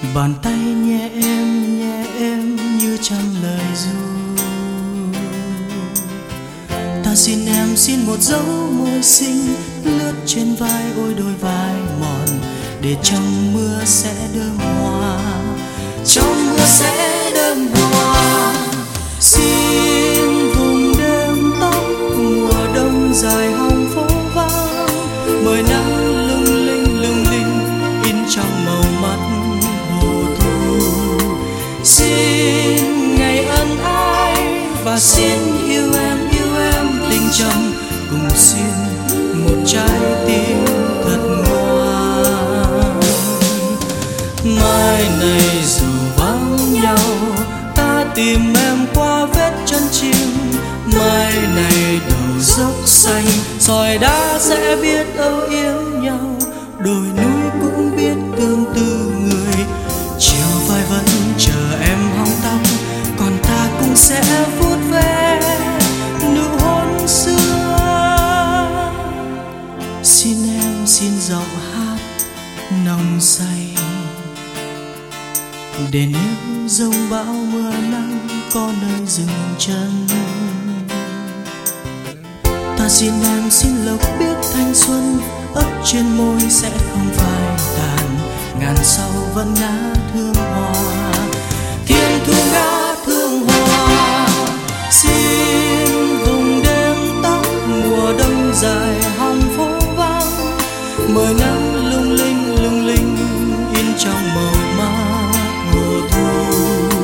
Bàn tay nhẹ em như trăm lời ru. Ta xin em xin một dấu môi xinh lướt trên vai, ôi đôi vai mòn, để trong mưa sẽ đơm hoa, trong mưa sẽ đơm hoa. Xin vùng đêm tóc mùa đông dài hồng phố vắng, mời nắng lung linh in trong màu mắt hồ thu. Xin ngày ân ái và xin yêu em tình trầm, cùng xin một trái tim thật ngoan. Mai này dù vắng nhau, ta tìm em qua vết chân chim. Mai này đầu dốc xanh, sỏi đá sẽ biết âu yếm nhau, đồi núi cũng biết tương tư người. Chiều phai vẫn chờ em hong tóc, còn ta cũng sẽ vuốt ve nụ hôn xưa. Xin em xin giọng hát nồng say, để nếu giông bão mưa nắng có nơi dừng chân. Ta xin em xin lộc biết thanh xuân ấp trên môi sẽ không phai tàn. Ngàn sau vẫn ngã thương hoa, thiên thu ngã thương hoa. Xin vùng đêm tóc mùa đông dài hồng phố vắng, mời nắng lung linh in trong màu mắt hồ thu.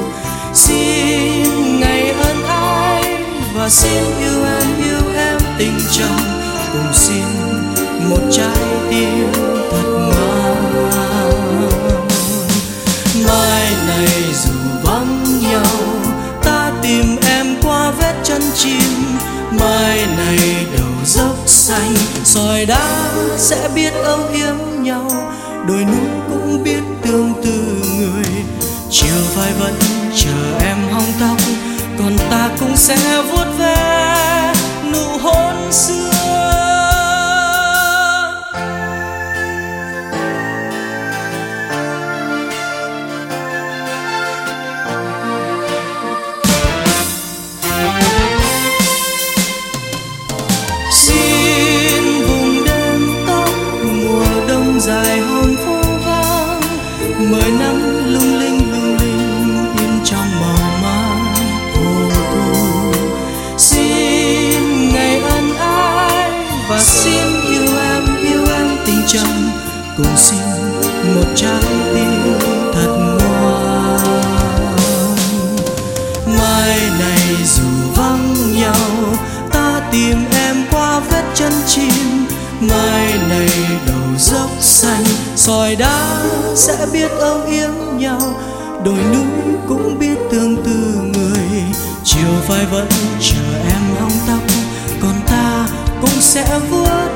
Xin ngày ân ái và xin yêu em tình trầm, cùng xin một trái tim thật ngoan. Mai này dù vắng nhau, ta tìm em qua vết chân chim. Mai này đầu dốc xanh, sỏi đá sẽ biết âu yếm nhau, đồi núi cũng biết tương tư người. Chiều phai vẫn chờ em hong tóc, còn ta cũng sẽ vuốt ve nụ hôn xưa. Xin vùng đêm tóc mùa đông dài hồng phố vắng, mời nắng lung linh in trong màu mắt hồ thu. Xin ngày ân ái và xin yêu em tình trầm, cùng xin một trái tim thật ngoan. Mai này dù vắng nhau, ta tìm em qua vết chân chim. Mai này đầu dốc xanh, sỏi đá sẽ biết âu yếm nhau, đồi núi cũng biết tương tư người. Chiều phai vẫn chờ em hong tóc, còn ta cũng sẽ vuốt